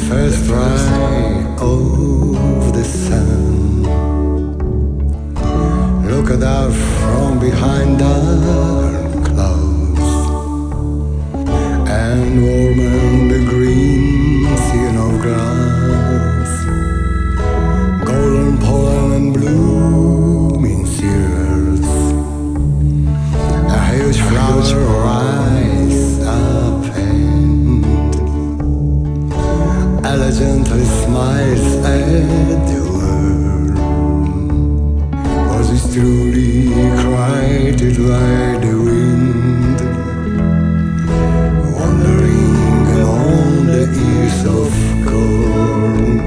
first ray of the sun looked out from behind dark clouds and warmed the green scene of grass, golden pollen and blooming cereals. A huge flower rise up and elegantly smiles at the world. Was it truly created by the wind, wandering along the ears of corn?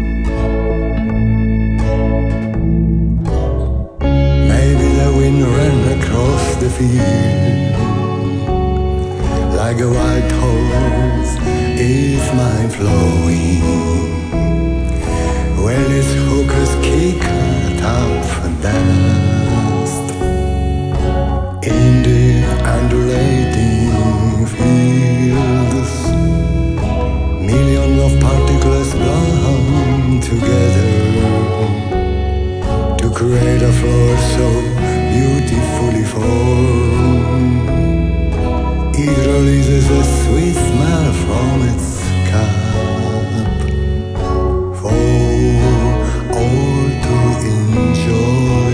Maybe the wind ran across the field like a wild horse, is mind flowing. Well, its hookers kick up and dust in the undulating fields. Millions of particles bound together to create a floor so beautifully formed. It releases a sweet smell from its cup for all to enjoy.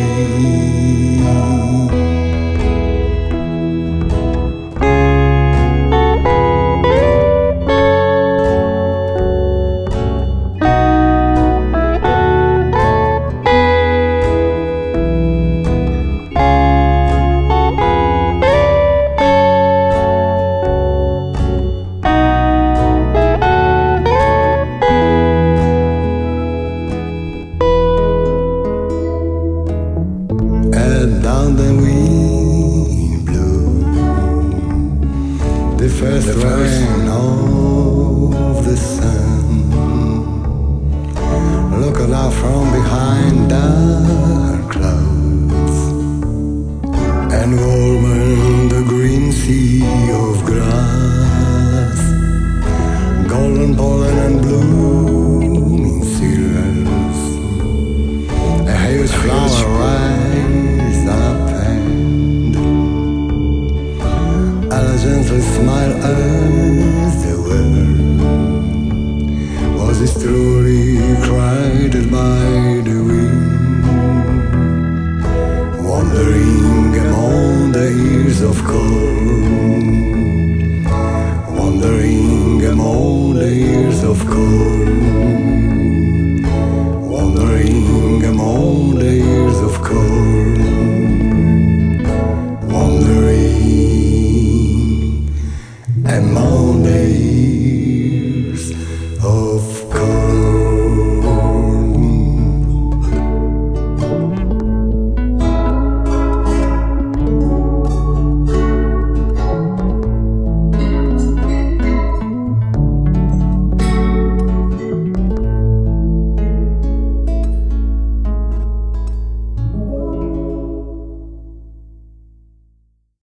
Down the wind blew the first rain of the sun, looking out from behind dark clouds and warming the green sea of grass, golden pollen and blooming cereals. A huge flower rise up and elegantly smile at the world. Was it truly created by the wind, wandering among the ears of corn, wandering among the ears of corn, wandering among the ears of corn, wandering among the ears of corn.